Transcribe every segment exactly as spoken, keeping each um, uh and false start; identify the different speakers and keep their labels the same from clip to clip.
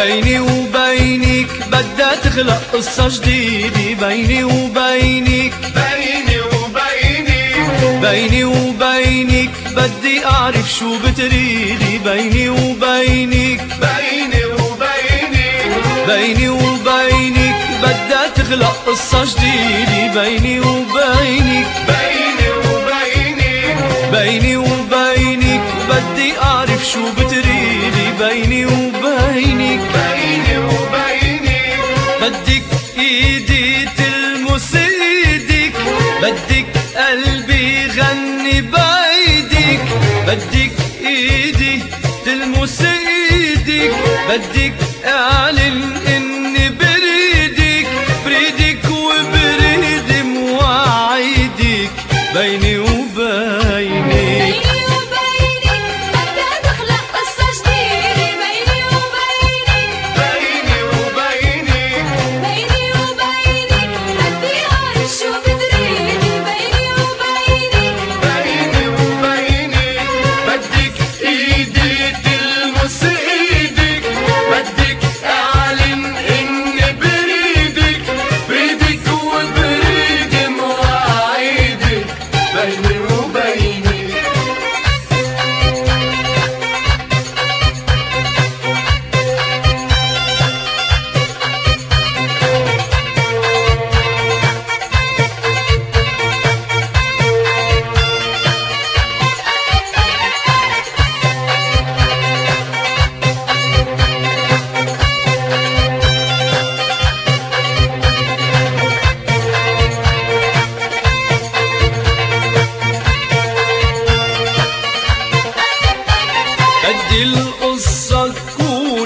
Speaker 1: بيني وبينك بدها تخلق قصة جديدة، بيني وبينك
Speaker 2: بيني وبينك
Speaker 1: بيني وبينك بدي أعرف شو بتريدي، بيني وبينك
Speaker 2: بيني وبينك
Speaker 1: بيني وبينك بدها تخلق قصة جديدة، بيني وبينك
Speaker 2: بيني وبينك
Speaker 1: بيني وبينك بدي أعرف شو بتريدي، بيني وبينك
Speaker 2: بيني وبينك
Speaker 1: بدك ايدي تلمس ايدك، بدك قلبي غني بايدك، بدك ايدي تلمس ايدك، بدك اعلن اني بريدك، بريدك وبريد مواعيدك، بيني وبينك بدي القصة تكون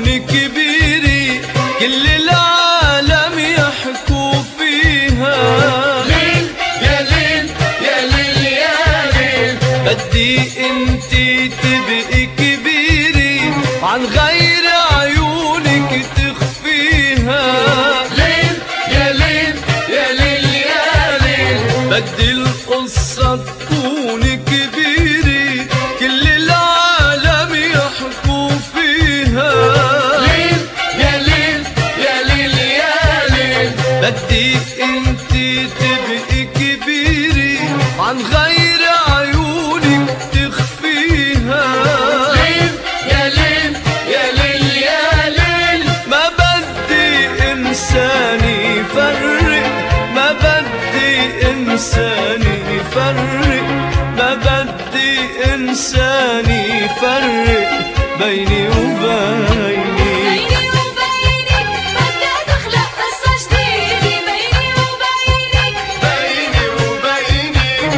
Speaker 1: كبيرة كل العالم يحكوا فيها،
Speaker 2: ليل يا ليل يا ليل يا ليل
Speaker 1: بدي انتي تبقي كبيرة عن غير عيونك تخفيها،
Speaker 2: ليل يا ليل يا ليل يا ليل
Speaker 1: بدي القصة تكون كبيرة كل العالم يحكوا فيها،
Speaker 2: ليل يا ليل يا ليل يا ليل
Speaker 1: بدي انتي تبقي كبيرة عن غير عيونك تخفيها،
Speaker 2: ليل يا ليل يا ليل يا ليل
Speaker 1: ما بدي انساني يفرق، ما بدي انساني يفرق، ما بدي انساني يفرق بيني وبينك
Speaker 2: بيني وبينك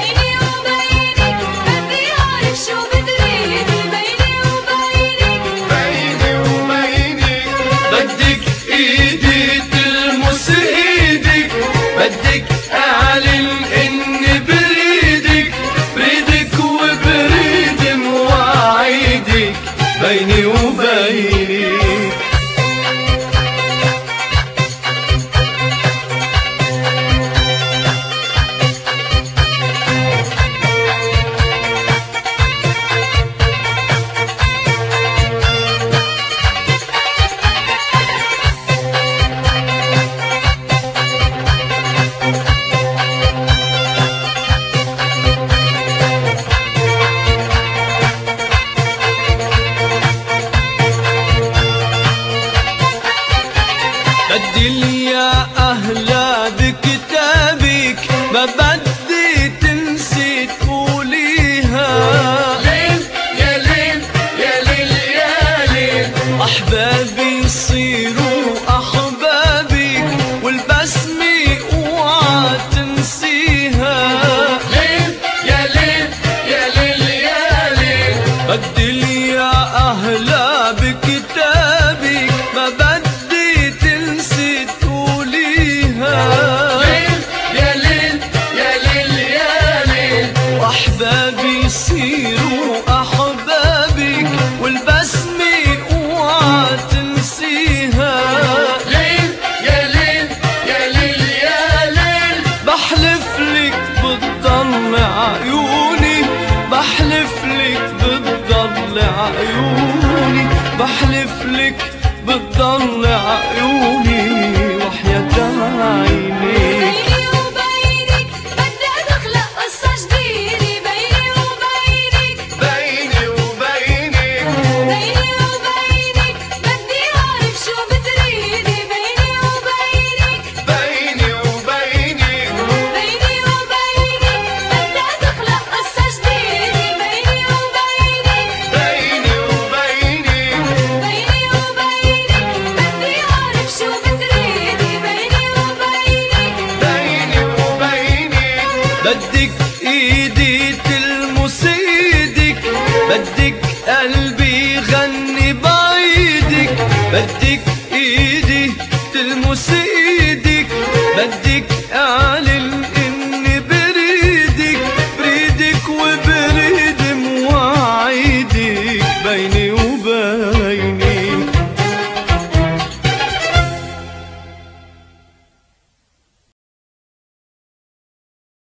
Speaker 2: بيني وبينك
Speaker 1: بدك ايدي تلمس ايدك، بدك اعلن اني بريدك، بريدك وبريد مواعيدك، بيني وبينك بدي لي يا أهلا بكتابك، ما بدي تنسي تقوليها،
Speaker 2: ليل يا ليل يا ليل يا ليل
Speaker 1: أحبابي يصيروا أحبابك، والبسمة اوعى تنسيها،
Speaker 2: ليل يا ليل يا ليل يا ليل
Speaker 1: بدي لي يا أهلا بكتابك، ما بدي تنسي تقوليها،
Speaker 2: ليل يا ليل يا ليل يا ليل
Speaker 1: وأحبابي يصيروا أحبابك، والبسمة اوعى تنسيها،
Speaker 2: ليل يا ليل يا ليل يا ليل
Speaker 1: بحلف لك بتضل عيوني، بحلف لك بتضل عيوني، بحلف لك بتضل عيوني وحياة عينيك.
Speaker 3: بيني وبينك بدي أخلق قصة جديدة، بيني وبينك
Speaker 2: بيني وبينك
Speaker 3: بيني وبينك بدي أعرف شو بتريدي، بيني وبينك
Speaker 2: بيني وبينك
Speaker 3: بيني وبينك بدي أخلق قصة جديدة، بيني وبينك
Speaker 2: بيني وبينك
Speaker 3: بيني وبينك بدي أعرف شو بتريدي، بيني وبينك
Speaker 2: بيني وبينك
Speaker 1: بدك ايدي تلمس ايدك، بدك قلبي غني بايدك، بدك ايدي تلمس ايدك، بدك اعلن